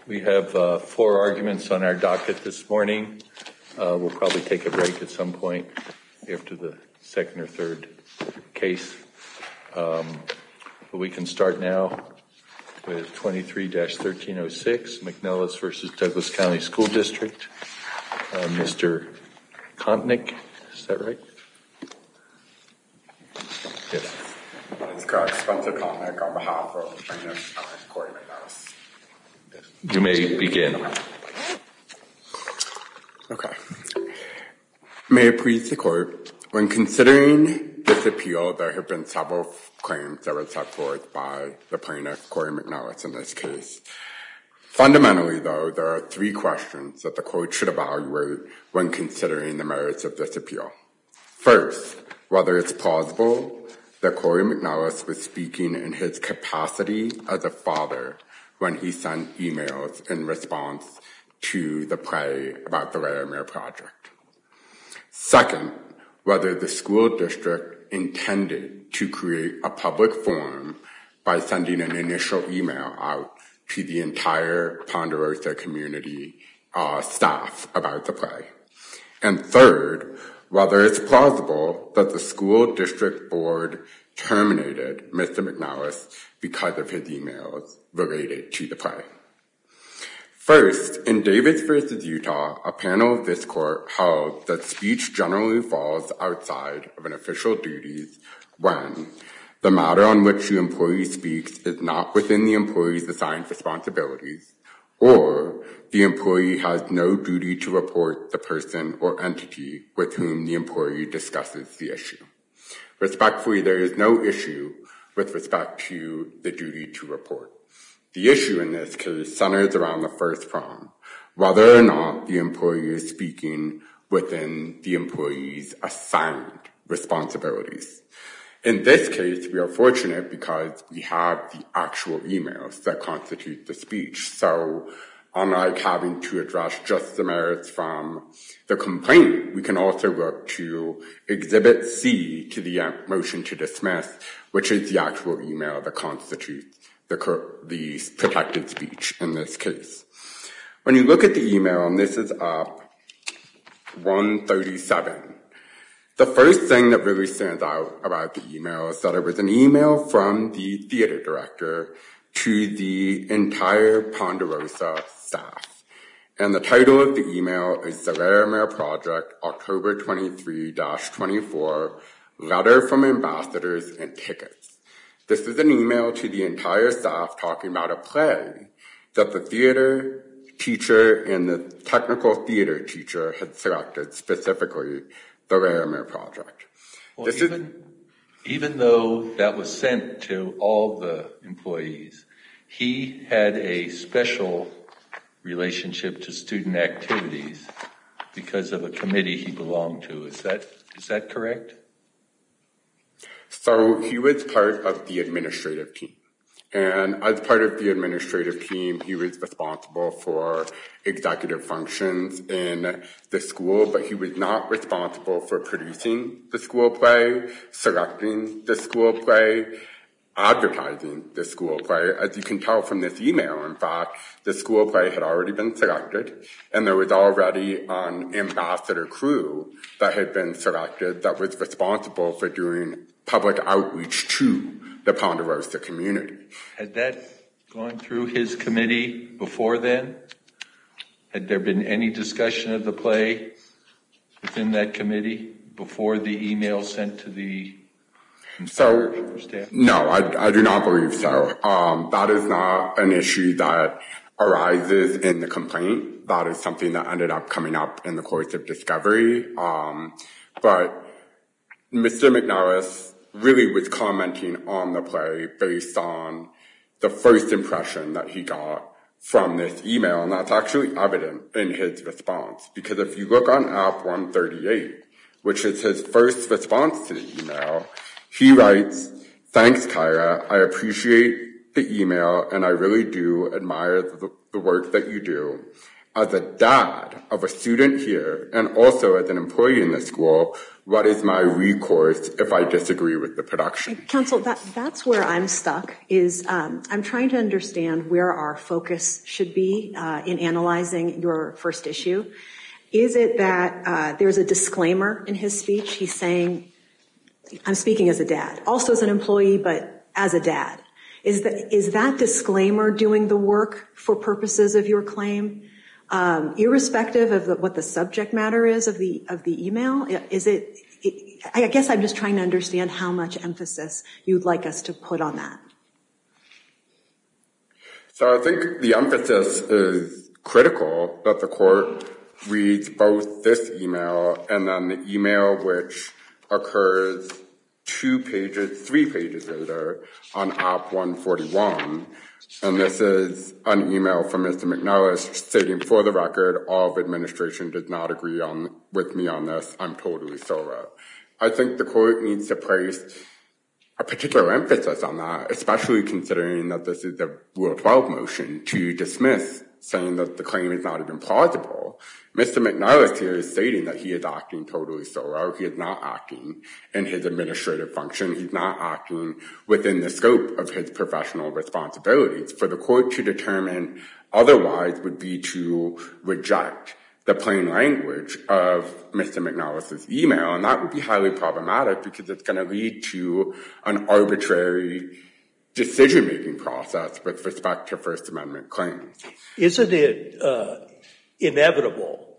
We have 4 arguments on our docket this morning. We'll probably take a break at some point after the second or third case. But we can start now with 23-1306, McNellis versus Douglas County School District. Mr. Kontnick, is that right? Yes. That's correct. Spencer Kontnick on behalf of plaintiff Corey McNellis. You may begin. Okay. May it please the court, when considering this appeal, there have been several claims that were set forth by the plaintiff, Corey McNellis, in this case. Fundamentally, though, there are 3 questions that the court should evaluate when considering the merits of this appeal. First, whether it's plausible that Corey McNellis was speaking in his capacity as a father when he sent emails in response to the play about the Laramie Project. Second, whether the school district intended to create a public forum by sending an initial email out to the entire Ponderosa community staff about the play. And third, whether it's plausible that the school district board terminated Mr. McNellis because of his emails related to the play. First, in Davis versus Utah, a panel of this court held that speech generally falls outside of an official duties when the matter on which the employee speaks is not within the employee's assigned responsibilities, or the employee has no duty to report the person or entity with whom the employee discusses the issue. Respectfully, there is no issue with respect to the duty to report. The issue in this case centers around the first prong, whether or not the employee is speaking within the employee's assigned responsibilities. In this case, we are fortunate because we have the actual emails that constitute the speech. So, unlike having to address just the merits from the complaint, we can also look to Exhibit C to the motion to dismiss, which is the actual email that constitutes the protected speech in this case. When you look at the email, and this is up 137, the first thing that really stands out about the email is that it was an email from the theater director to the entire Ponderosa staff. And the title of the email is The Laramie Project, October 23-24, Letter from Ambassadors and Tickets. This is an email to the entire staff talking about a play that the theater teacher and the technical theater teacher had selected, specifically the Laramie Project. Well, even though that was sent to all the employees, he had a special relationship to student activities because of a committee he belonged to. Is that correct? So he was part of the administrative team. And as part of the administrative team, he was responsible for executive functions in the school, but he was not responsible for producing the school play, selecting the school play, advertising the school play. As you can tell from this email, in fact, the school play had already been selected, and there was already an ambassador crew that had been selected that was responsible for doing public outreach to the Ponderosa community. Had that gone through his committee before then? Had there been any discussion of the play within that committee before the email sent to the staff? No, I do not believe so. That is not an issue that arises in the complaint. That is something that ended up coming up in the course of discovery. But Mr. McNellis really was commenting on the play based on the first impression that he got from this email, and that's actually evident in his response. Because if you look on app 138, which is his first response to the email, he writes, "Thanks, Kyra. I appreciate the email, and I really do admire the work that you do. as a dad of a student here and also as an employee in the school, what is my recourse if I disagree with the production? Counsel, that's where I'm stuck, is I'm trying to understand where our focus should be in analyzing your first issue. Is it that there's a disclaimer in his speech? He's saying, I'm speaking as a dad, also as an employee, but as a dad. Is that disclaimer doing the work for purposes of your claim, irrespective of what the subject matter is of the email? I guess I'm just trying to understand how much emphasis you'd like us to put on that. So I think the emphasis is critical that the court reads both this email and then the email which occurs 3 pages later on App 141. And this is an email from Mr. McNellis stating, for the record, all of administration does not agree with me on this. I'm totally thorough. I think the court needs to place a particular emphasis on that, especially considering that this is a Rule 12 motion to dismiss, saying that the claim is not even plausible. Mr. McNellis here is stating that he is acting totally thorough. He is not acting in his administrative function. He's not acting within the scope of his professional responsibilities. For the court to determine otherwise would be to reject the plain language of Mr. McNellis' email, and that would be highly problematic because it's going to lead to an arbitrary decision-making process with respect to First Amendment claims. Isn't it inevitable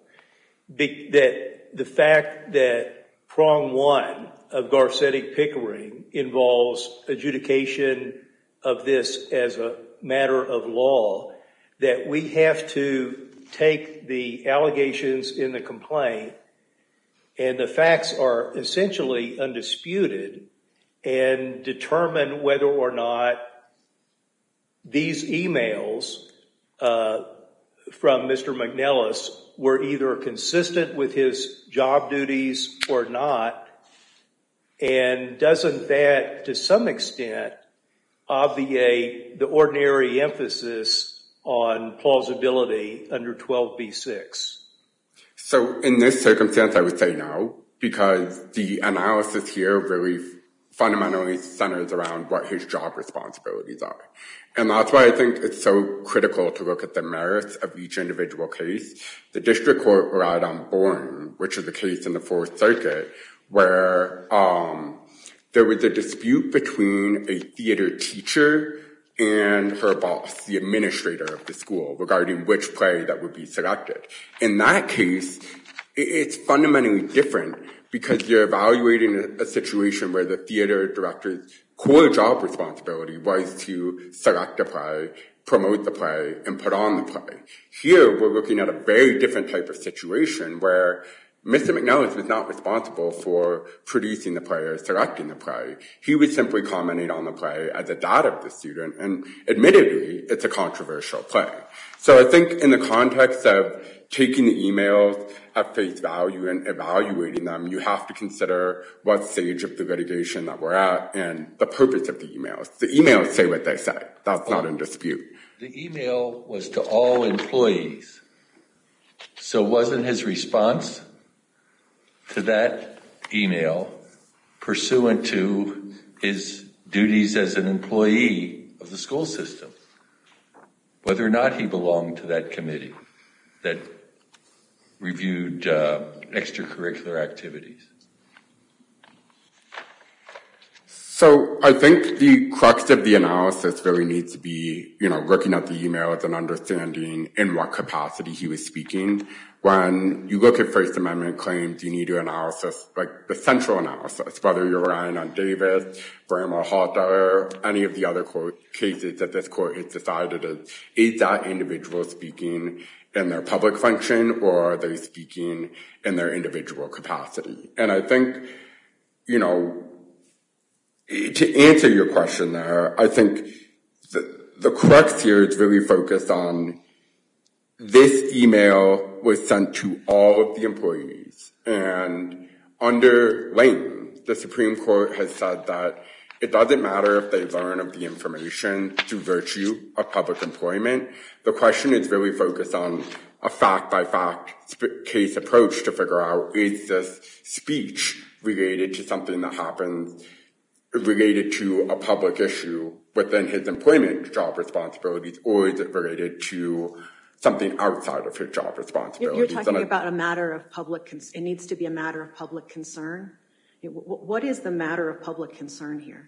that the fact that prong one of Garcetti-Pickering involves adjudication of this as a matter of law, that we have to take the allegations in the complaint and the facts are essentially undisputed and determine whether or not these emails from Mr. McNellis were either consistent with his job duties or not? And doesn't that, to some extent, obviate the ordinary emphasis on plausibility under 12b-6? So in this circumstance, I would say no, because the analysis here really fundamentally centers around what his job responsibilities are. And that's why I think it's so critical to look at the merits of each individual case. The district court relied on Bourne, which is a case in the Fourth Circuit, where there was a dispute between a theater teacher and her boss, the administrator of the school, regarding which play that would be selected. In that case, it's fundamentally different because you're evaluating a situation where the theater director's core job responsibility was to select a play, promote the play, and put on the play. Here, we're looking at a very different type of situation where Mr. McNellis was not responsible for producing the play or selecting the play. He was simply commenting on the play as a dad of the student, and admittedly, it's a controversial play. So I think in the context of taking the emails at face value and evaluating them, you have to consider what stage of the litigation that we're at and the purpose of the emails. The emails say what they say. That's not in dispute. The email was to all employees. So wasn't his response to that email pursuant to his duties as an employee of the school system, whether or not he belonged to that committee that reviewed extracurricular activities? So I think the crux of the analysis really needs to be, looking at the emails and understanding in what capacity he was speaking. When you look at First Amendment claims, you need to analysis, like the central analysis, whether you're relying on Davis, Bramwell, Halter, any of the other cases that this court has decided is that individual speaking in their public function or are they speaking in their individual capacity? And I think, to answer your question there, I think the crux here is really focused on this email was sent to all of the employees. And under Lane, the Supreme Court has said that It doesn't matter if they learn of the information through virtue of public employment. The question is really focused on a fact-by-fact case approach to figure out, is this speech related to something that happens related to a public issue within his employment job responsibilities, or is it related to something outside of his job responsibilities? You're talking about a matter of public, it needs to be a matter of public concern. What is the matter of public concern here?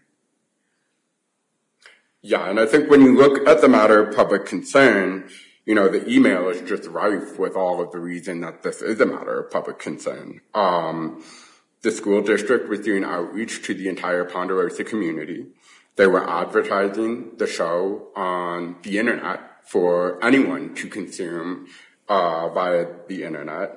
Yeah, and I think when you look at the matter of public concern, the email is just rife with all of the reason that this is a matter of public concern. The school district was doing outreach to the entire Ponderosa community. They were advertising the show on the internet for anyone to consume via the internet.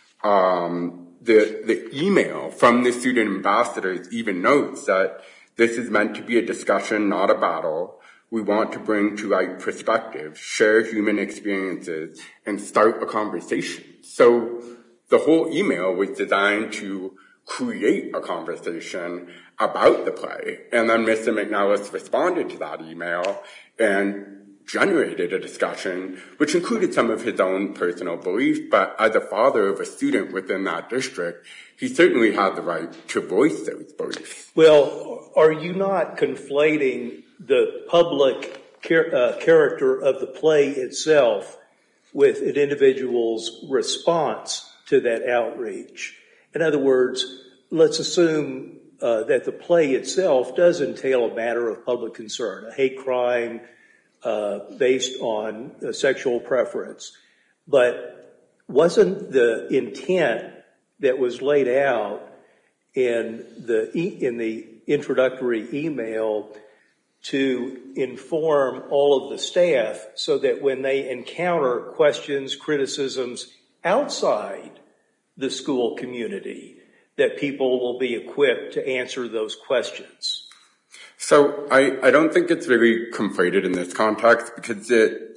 The email from the student ambassadors even notes that this is meant to be a discussion, not a battle. We want to bring to light perspectives, share human experiences, and start a conversation. So the whole email was designed to create a conversation about the play. And then Mr. McNellis responded to that email and generated a discussion, which included some of his own personal beliefs. But as a father of a student within that district, he certainly had the right to voice those beliefs. Well, are you not conflating the public character of the play itself with an individual's response to that outreach? In other words, let's assume that the play itself does entail a matter of public concern, a hate crime based on sexual preference. But wasn't the intent that was laid out in the introductory email to inform all of the staff so that when they encounter questions, criticisms outside the school community, that people will be equipped to answer those questions? So I don't think it's really conflated in this context, because the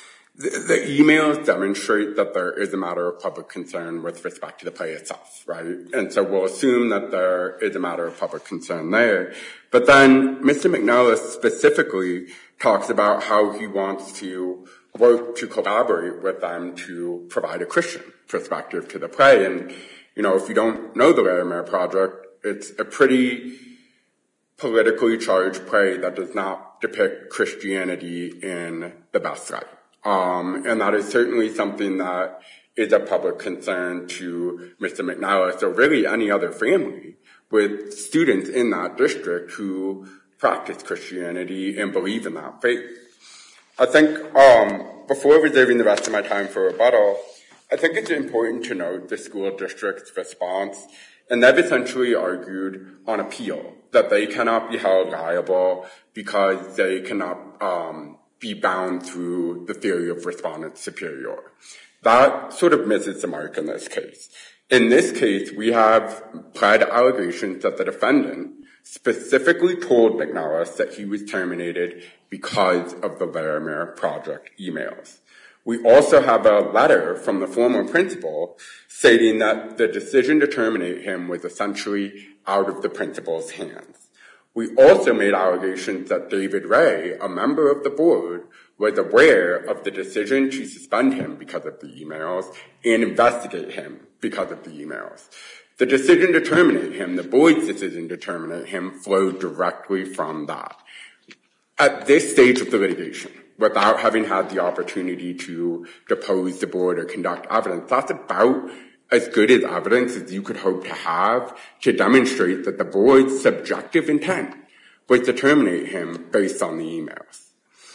emails demonstrate that there is a matter of public concern with respect to the play itself, right? And so we'll assume that there is a matter of public concern there. But then Mr. McNellis specifically talks about how he wants to work to collaborate with them to provide a Christian perspective to the play. And, if you don't know the Larimer Project, it's a pretty politically charged play that does not depict Christianity in the best light. And that is certainly something that is a public concern to Mr. McNellis, or really any other family with students in that district who practice Christianity and believe in that faith. I think before reserving the rest of my time for rebuttal, I think it's important to note the school district's response. And they've essentially argued on appeal that they cannot be held liable because they cannot be bound through the theory of respondent superior. That sort of misses the mark in this case. In this case, we have pled allegations that the defendant specifically told McNellis that he was terminated because of the Larimer Project emails. We also have a letter from the former principal stating that the decision to terminate him was essentially out of the principal's hands. We also made allegations that David Ray, a member of the board, was aware of the decision to suspend him because of the emails and investigate him because of the emails. The decision to terminate him, the board's decision to terminate him, flowed directly from that. At this stage of the litigation, without having had the opportunity to depose the board or conduct evidence, that's about as good as evidence as you could hope to have to demonstrate that the board's subjective intent was to terminate him based on the emails.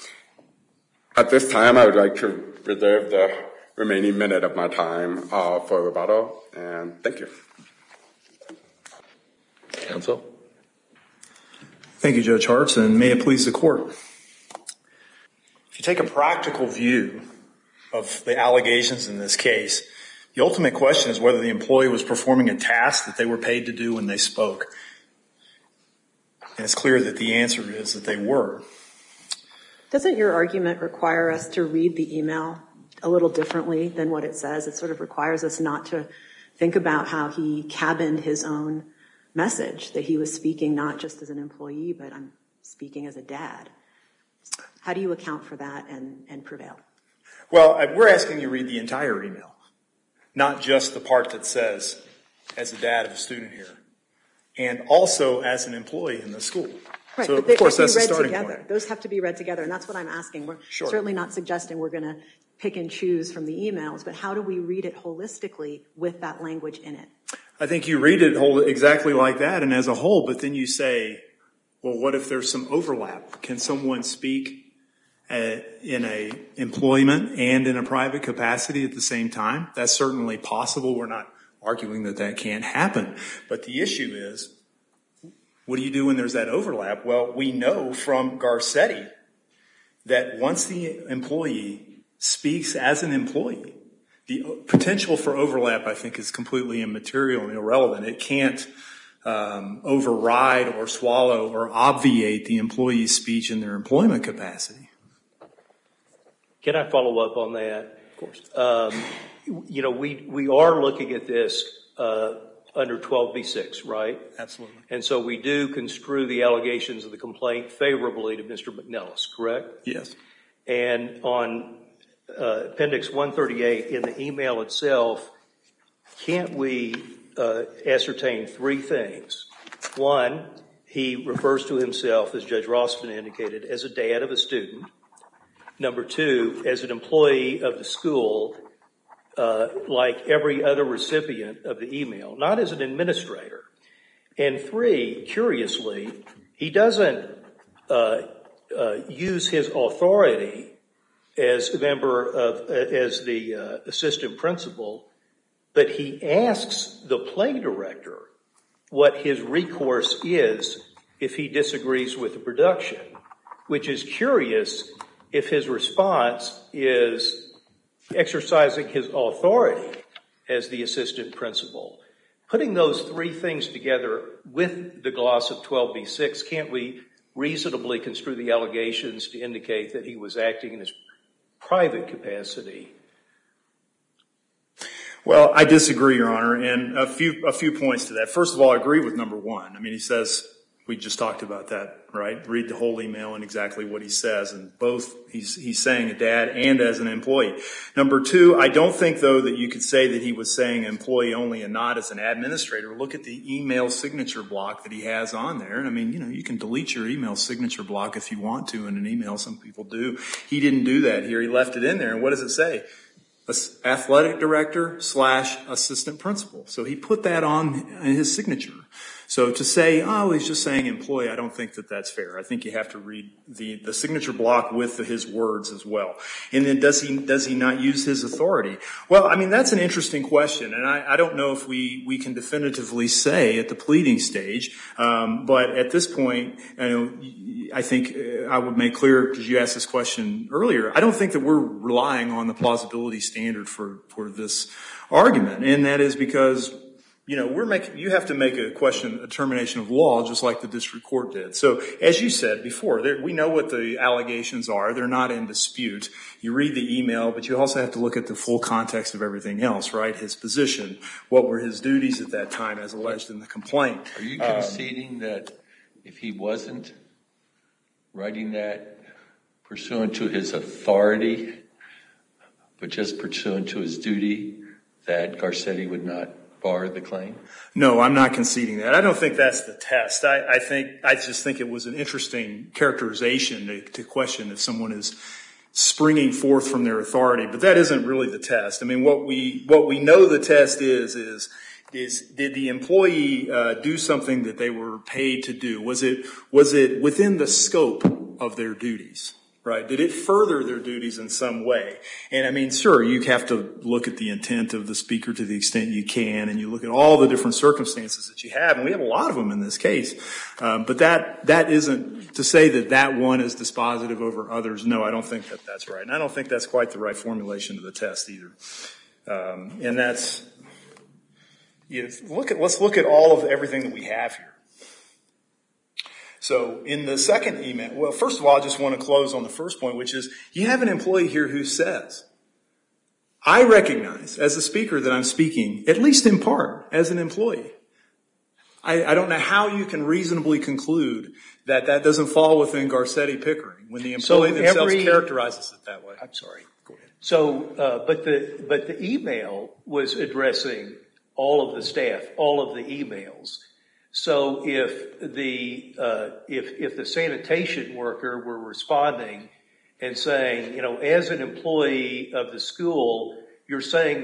At this time, I would like to reserve the remaining minute of my time for rebuttal, and thank you. Counsel? Thank you, Judge Hartz, and may it please the court. If you take a practical view of the allegations in this case, the ultimate question is whether the employee was performing a task that they were paid to do when they spoke. And it's clear that the answer is that they were. Doesn't your argument require us to read the email a little differently than what it says? It sort of requires us not to think about how he cabined his own message that he was speaking not just as an employee, but I'm speaking as a dad. How do you account for that and prevail? Well, we're asking you to read the entire email, not just the part that says, as a dad of a student here, and also as an employee in the school. Right, So, but of course, they that's the have to be read starting together. point. Those have to be read together, and that's what I'm asking. We're Sure. certainly not suggesting we're going to pick and choose from the emails, but how do we read it holistically with that language in it? I think you read it exactly like that and as a whole, but then you say, well, what if there's some overlap? Can someone speak in a employment and in a private capacity at the same time? That's certainly possible. We're not arguing that that can't happen. But the issue is, what do you do when there's that overlap? Well, we know from Garcetti that once the employee speaks as an employee, the potential for overlap, I think, is completely immaterial and irrelevant. It can't override or swallow or obviate the employee's speech in their employment capacity. Can I follow up on that? Of course. We are looking at this under 12b-6, right? Absolutely. And so we do construe the allegations of the complaint favorably to Mr. McNellis, correct? Yes. And on Appendix 138 in the email itself, can't we ascertain three things? One, he refers to himself, as Judge Rossman indicated, as a dad of a student. Number two, as an employee of the school, like every other recipient of the email, not as an administrator. And three, curiously, he doesn't use his authority as a member of, as the assistant principal, but he asks the play director what his recourse is if he disagrees with the production, which is curious if his response is exercising his authority as the assistant principal. Putting those three things together with the gloss of 12b-6, can't we reasonably construe the allegations to indicate that he was acting in his private capacity? Well, I disagree, Your Honor, and a few points to that. First of all, I agree with number one. I mean, he says, we just talked about that, right? Read the whole email and exactly what he says, and both he's saying a dad and as an employee. Number two, I don't think, though, that you could say that he was saying employee only and not as an administrator. Look at the email signature block that he has on there. And I mean, you can delete your email signature block if you want to in an email. Some people do. He didn't do that here. He left it in there. And what does it say? Athletic director / assistant principal. So he put that on in his signature. So to say, oh, he's just saying employee, I don't think that that's fair. I think you have to read the signature block with his words as well. And then does he not use his authority? Well, I mean, that's an interesting question. And I don't know if we can definitively say at the pleading stage. But at this point, I think I would make clear, because you asked this question earlier, I don't think that we're relying on the plausibility standard for this argument. And that is because you have to make a determination of law just like the district court did. So as you said before, we know what the allegations are. They're not in dispute. You read the email, but you also have to look at the full context of everything else, right? His position, what were his duties at that time as alleged in the complaint. Are you conceding that if he wasn't writing that pursuant to his authority, but just pursuant to his duty, that Garcetti would not bar the claim? No, I'm not conceding that. I don't think that's the test. I just think it was an interesting characterization to question if someone is springing forth from their authority, but that isn't really the test. I mean, what we know the test is did the employee do something that they were paid to do? Was it within the scope of their duties? Right? Did it further their duties in some way? And I mean, sure, you have to look at the intent of the speaker to the extent you can, and you look at all the different circumstances that you have, and we have a lot of them in this case. But that isn't to say that one is dispositive over others. No, I don't think that that's right. And I don't think that's quite the right formulation of the test either. And that's, let's look at all of everything that we have here. So in the second email, well, first of all, I just want to close on the first point, which is you have an employee here who says, I recognize as a speaker that I'm speaking, at least in part, as an employee. I don't know how you can reasonably conclude that that doesn't fall within Garcetti Pickering when the employee themselves characterizes it that way. I'm sorry. Go ahead. So, but the email was addressing all of the staff, all of the emails. So if the sanitation worker were responding and saying, you know, as an employee of the school, you're saying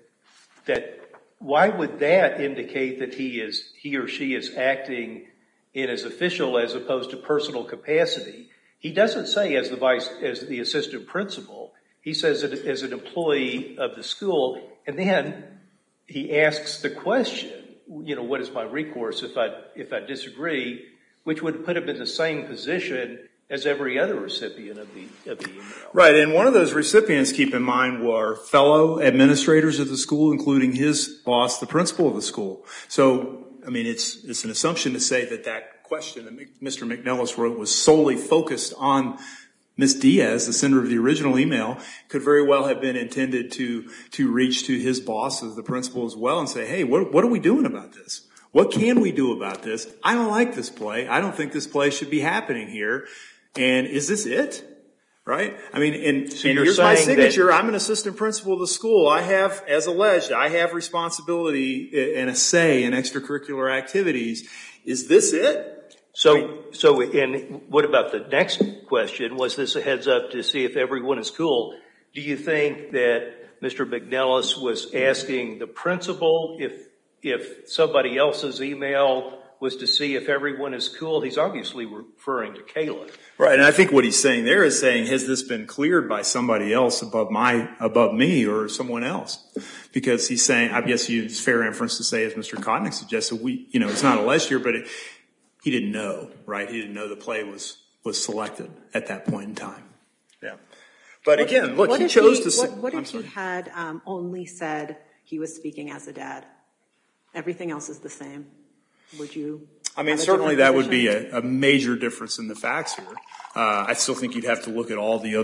that why would that indicate that he or she is acting in as official as opposed to personal capacity? He doesn't say as the assistant principal. He says it as an employee of the school, and then he asks the question, you know, what is my recourse if I disagree, which would put him in the same position as every other recipient of the email. Right, and one of those recipients, keep in mind, were fellow administrators of the school, including his boss, the principal of the school. So, I mean, it's an assumption to say that question that Mr. McNellis wrote was solely focused on Ms. Diaz, the sender of the original email, could very well have been intended to reach to his boss as the principal as well and say, hey, what are we doing about this? What can we do about this? I don't like this play. I don't think this play should be happening here. And is this it? Right? I mean, and here's my signature. I'm an assistant principal of the school. I have, as alleged, I have responsibility and a say in extracurricular activities. Is this it? So, and what about the next question? Was this a heads up to see if everyone is cool? Do you think that Mr. McNellis was asking the principal if somebody else's email was to see if everyone is cool? He's obviously referring to Kayla. Right, and I think what he's saying there is saying, has this been cleared by somebody else above me or someone else? Because he's saying, I guess it's fair inference to say, as Mr. Kotnick suggested, it's not alleged here, but he didn't know, right? He didn't know the play was selected at that point in time. Yeah. But again, look, he chose to... What if he had only said he was speaking as a dad? Everything else is the same. Would you... I mean, certainly that would be a major difference in the facts here. I still think you'd have to look at all the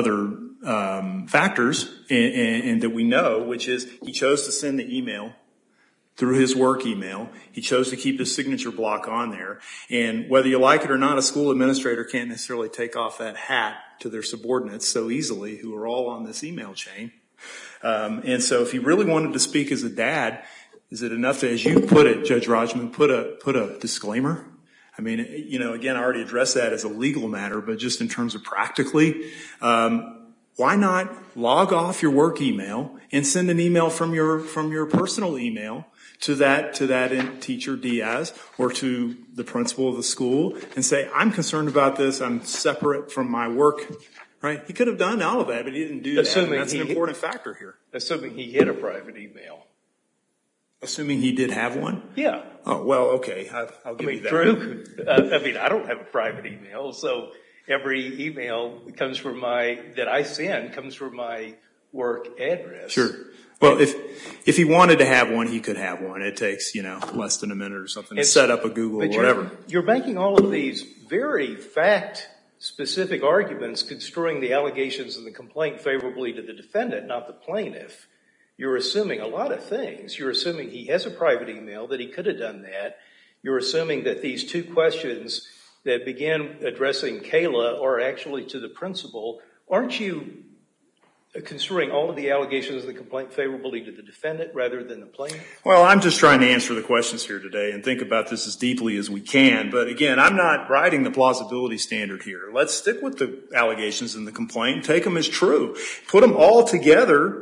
other factors and that we know, which is he chose to send the email through his work email. He chose to keep his signature block on there. And whether you like it or not, a school administrator can't necessarily take off that hat to their subordinates so easily, who are all on this email chain. And so if he really wanted to speak as a dad, is it enough to, as you put it, Judge Rodgman, put a disclaimer? I mean, again, I already addressed that as a legal matter, but just in terms of practically, why not log off your work email and send an email from your personal email to that teacher Diaz or to the principal of the school and say, I'm concerned about this. I'm separate from my work. Right? He could have done all of that, but he didn't do that. And that's an important factor here. Assuming he had a private email. Assuming he did have one? Yeah. Oh, well, okay. I'll give you that. True. I don't have a private email, so every email that I send comes from my work address. Sure. Well, if he wanted to have one, he could have one. It takes, less than a minute or something to set up a Google or whatever. You're making all of these very fact-specific arguments, construing the allegations in the complaint favorably to the defendant, not the plaintiff. You're assuming a lot of things. You're assuming he has a private email, that he could have done that. You're assuming that these two questions that begin addressing Kayla are actually to the principal. Aren't you construing all of the allegations in the complaint favorably to the defendant rather than the plaintiff? Well, I'm just trying to answer the questions here today and think about this as deeply as we can. But again, I'm not writing the plausibility standard here. Let's stick with the allegations in the complaint, take them as true, put them all together.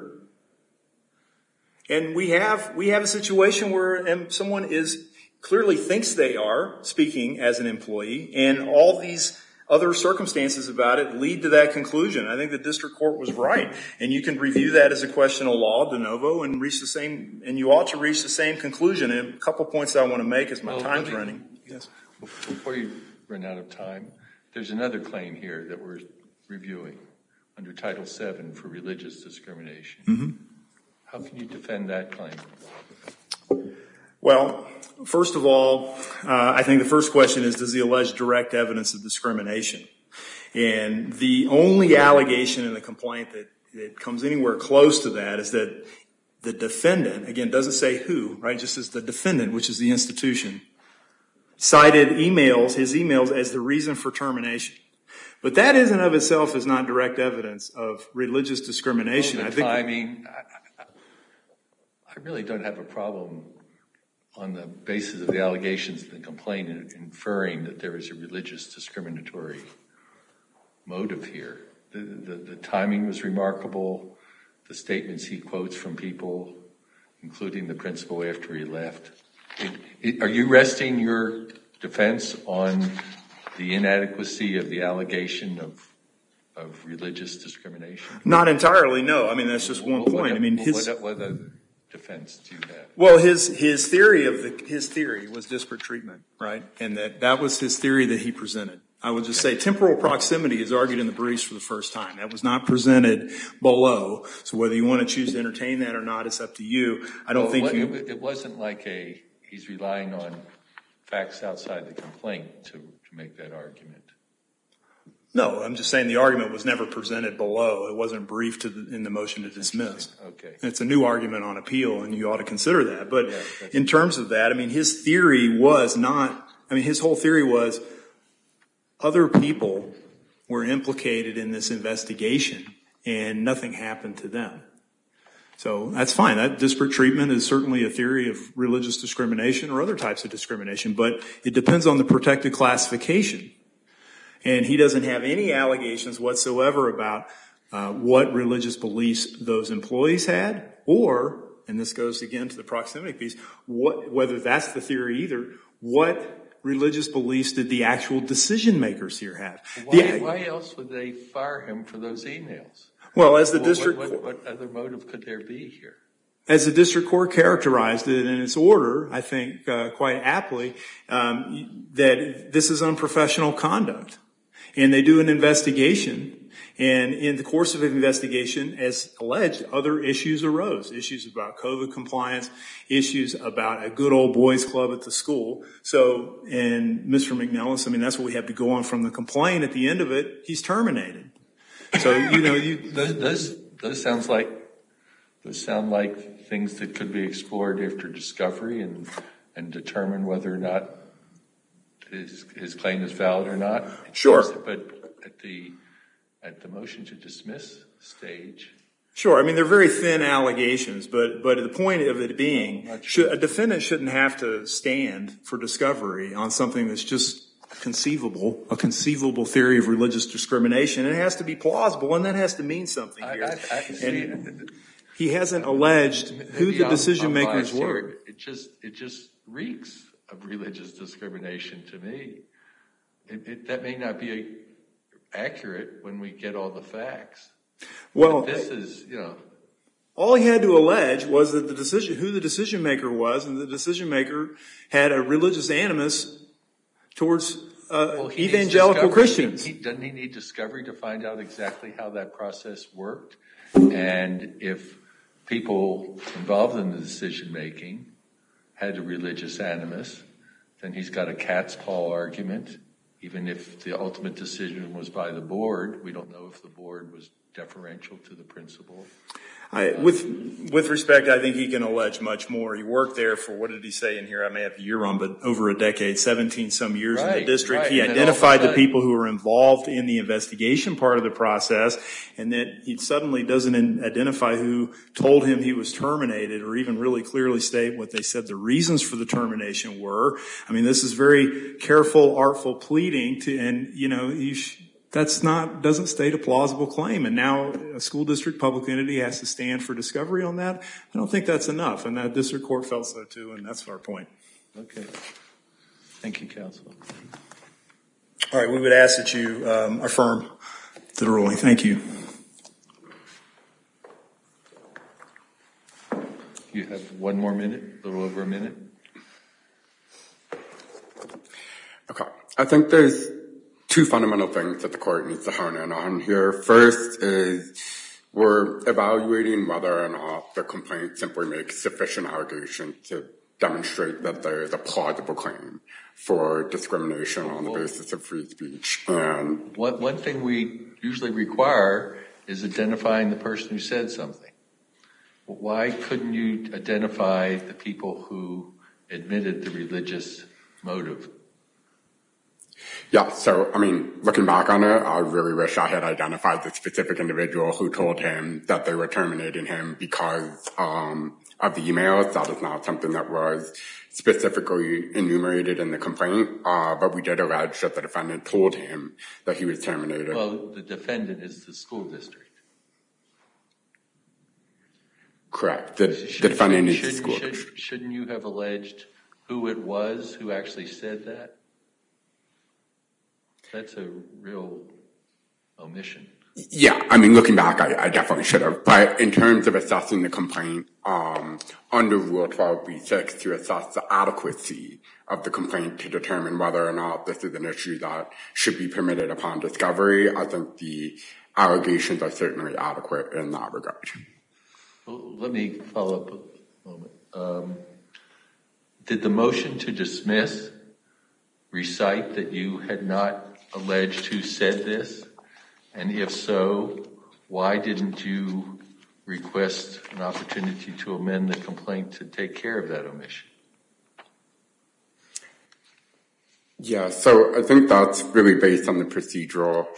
And we have a situation where someone clearly thinks they are speaking as an employee, and all these other circumstances about it lead to that conclusion. I think the district court was right, and you can review that as a question of law, de novo, and you ought to reach the same conclusion. And a couple points I want to make as my time's running. Yes. Before you run out of time, there's another claim here that we're reviewing under Title VII for religious discrimination. Mm-hmm. How can you defend that claim? Well, first of all, I think the first question is, does he allege direct evidence of discrimination? And the only allegation in the complaint that comes anywhere close to that is that the defendant, again, doesn't say who, right, just as the defendant, which is the institution, cited his emails as the reason for termination. But that in and of itself is not direct evidence of religious discrimination. I really don't have a problem on the basis of the allegations of the complaint inferring that there is a religious discriminatory motive here. The timing was remarkable. The statements he quotes from people, including the principal after he left. Are you resting your defense on the inadequacy of the allegation of religious discrimination? Not entirely, no. I mean, that's just one point. I mean, what other defense do you have? Well, his theory was disparate treatment, right? And that was his theory that he presented. I would just say temporal proximity is argued in the briefs for the first time. That was not presented below. So whether you want to choose to entertain that or not, it's up to you. It wasn't like he's relying on facts outside the complaint to make that argument. No, I'm just saying the argument was never presented below. It wasn't briefed in the motion to dismiss. Okay. It's a new argument on appeal, and you ought to consider that. But in terms of that, I mean, his whole theory was other people were implicated in this investigation, and nothing happened to them. So that's fine. That disparate treatment is certainly a theory of religious discrimination or other types of discrimination, but it depends on the protected classification. And he doesn't have any allegations whatsoever about what religious beliefs those employees had, or, and this goes again to the proximity piece, whether that's the theory either, what religious beliefs did the actual decision makers here have? Why else would they fire him for those emails? Well, as the district court, what other motive could there be here? As the district court characterized it in its order, I think quite aptly, that this is unprofessional conduct. And they do an investigation, and in the course of an investigation, as alleged, other issues arose. Issues about COVID compliance, issues about a good old boys club at the school. So, and Mr. McNellis, I mean, that's what we have to go on from the complaint. At the end of it, he's terminated. So, Those sound like things that could be explored after discovery and determine whether or not his claim is valid or not. Sure. But at the motion to dismiss stage. Sure. I mean, they're very thin allegations, but the point of it being, a defendant shouldn't have to stand for discovery on something that's just a conceivable theory of religious discrimination. It has to be plausible, and that has to mean something here. And he hasn't alleged who the decision makers were. It just reeks of religious discrimination to me. That may not be accurate when we get all the facts. Well, but this is, all he had to allege was that who the decision maker was, and the decision maker had a religious animus towards evangelical Christians. Doesn't he need discovery to find out exactly how that process worked? And if people involved in the decision making had a religious animus, then he's got a cat's paw argument. Even if the ultimate decision was by the board, we don't know if the board was deferential to the principal. With respect, I think he can allege much more. He worked there for, what did he say in here? I may have the year wrong, but over a decade, 17 some years in the district. Right. He identified the people who were involved in the investigation part of the process, and that he suddenly doesn't identify who told him he was terminated or even really clearly state what they said the reasons for the termination were. I mean, this is very careful, artful pleading doesn't state a plausible claim. And now a school district public entity has to stand for discovery on that. I don't think that's enough. And that district court felt so too. And that's our point. Okay. Thank you, counsel. All right. We would ask that you affirm the ruling. Thank you. You have one more minute, a little over a minute. Okay. I think there's two fundamental things that the court needs to hone in on here. First is we're evaluating whether or not the complaint simply makes sufficient allegation to demonstrate that there is a plausible claim for discrimination on the basis of free speech. And one thing we usually require is identifying the person who said something. Why couldn't you identify the people who admitted the religious motive? Yeah, so, I mean, looking back on it, I really wish I had identified the specific individual who told him that they were terminating him because of the emails. That is not something that was specifically enumerated in the complaint, but we did allege that the defendant told him that he was terminated. Well, the defendant is the school district. Correct. The defendant is the school district. Shouldn't you have alleged who it was who actually said that? That's a real omission. Yeah, I mean, looking back, I definitely should have. But in terms of assessing the complaint, under Rule 12b-6, to assess the adequacy of the complaint to determine whether or not this is an issue that should be permitted upon discovery, I think the allegations are certainly adequate in that regard. Well, let me follow up a moment. Did the motion to dismiss recite that you had not alleged who said this? And if so, why didn't you request an opportunity to amend the complaint to take care of that omission? Yeah, so I think that's really based on the procedural,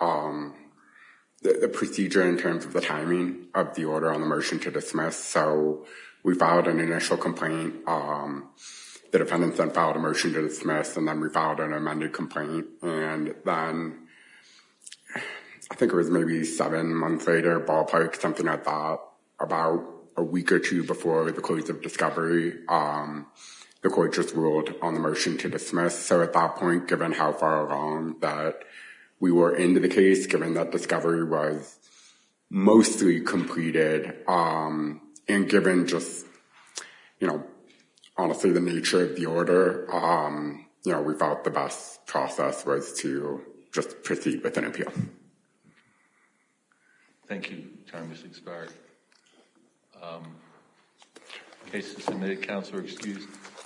the procedure in terms of the timing of the order on the motion to dismiss. So we filed an initial complaint. The defendant then filed a motion to dismiss, and then we filed an amended complaint. And then I think it was maybe 7 months later, ballpark, something like that, about a week or two before the close of discovery, the court just ruled on the motion to dismiss. So at that point, given how far along that we were into the case, given that discovery was mostly completed, and given just, honestly, the nature of the order, we felt the best process was to just proceed with an appeal. Thank you. Time has expired. Case is submitted. Counselor excused.